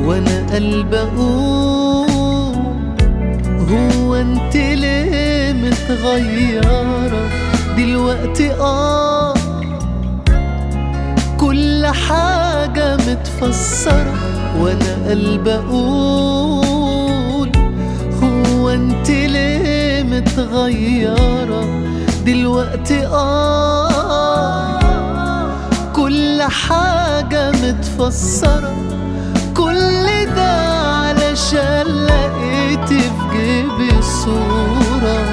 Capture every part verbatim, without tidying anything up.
وانا قلبي اقول هو انت ليه متغيرة دلوقتي؟ اه كل حاجة متفسرة وانا قلبي اقول هو انت ليه متغيرة دلوقتي؟ اه كل حاجة متفسرة، كل ده علشان لقيتي في جيبي صورة،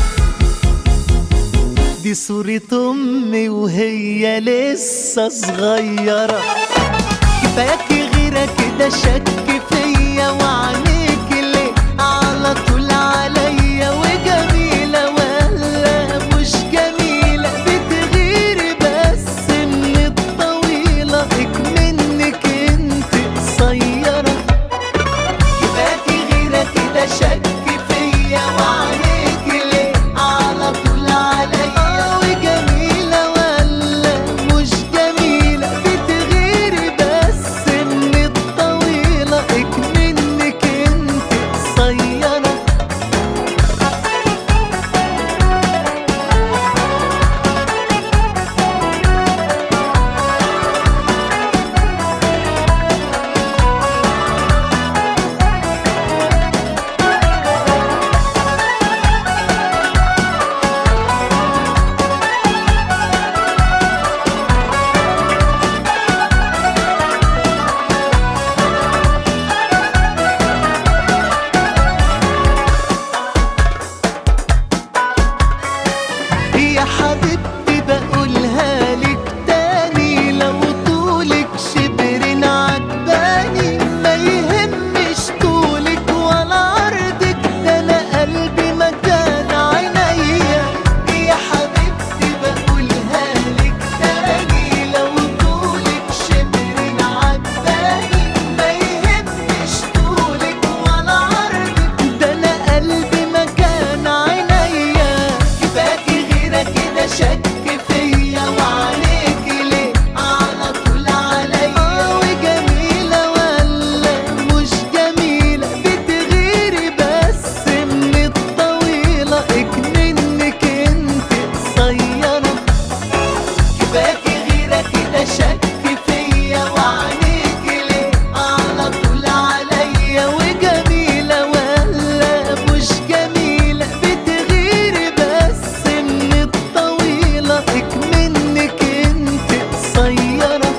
دي صورة أمي وهي لسه صغيرة. كفاياكي غيرة كده شك فيا وعينيكي ليه على طول عليا، وجميلة ولا مش جميلة؟ بتغيري بس من الطويلة اكمنك انت قصيرة. كفاياكي غيرة كده شك فيا وعينيكي ليه على طول عليا، وجميلة ولا مش جميلة؟ بتغيري بس من الطويلة اكمنك انت قصيرة. يا حبيبتي بقولها لك تاني، لو طولك شبرين عجباني، ما يهمش طولك ولا عرضك، ده انا قلبي مكان عينيا. يا حبيبتي بقولها لك تاني، لو طولك شبرين عجباني، ما يهمش طولك ولا عرضك، ده انا قلبي مكان عينيا. كفاكي غيرة كده شك فيا وعينيكي ليه على طول عليا، وجميلة ولا مش جميلة؟ بتغيري بس من الطويلة اكمنك انت قصيرة. كفاكي غيرة كده شك فيا وعينيكي ليه على طول عليا، وجميلة ولا مش جميلة؟ بتغيري بس من الطويلة اكمنك انت قصيرة.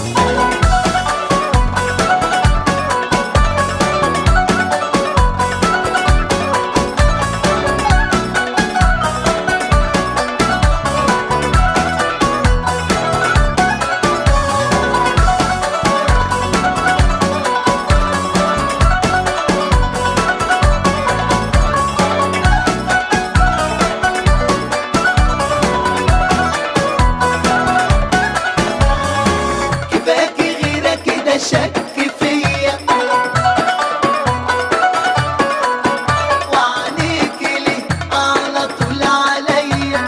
كفاكي غيرة كده شك فيا وعينيكي ليه على طول عليا،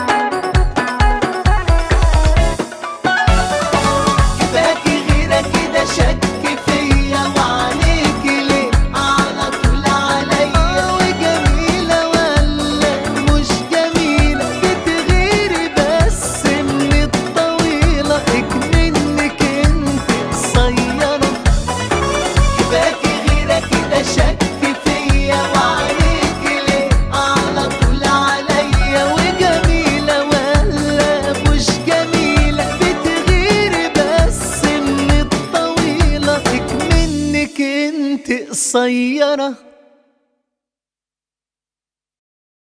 كفاكي غيرة كده شك فيا وعينيكي ليه على طول عليا، وجميلة ولا مش جميلة؟ بتغيري بس من الطويلة اكمنك انت قصيرة. كفاكي غيرة كده شك فيا وعينيكي ليه على طول عليا، وجميلة ولا مش جميلة؟ بتغيري بس من الطويلة اكمنك انت قصيرة.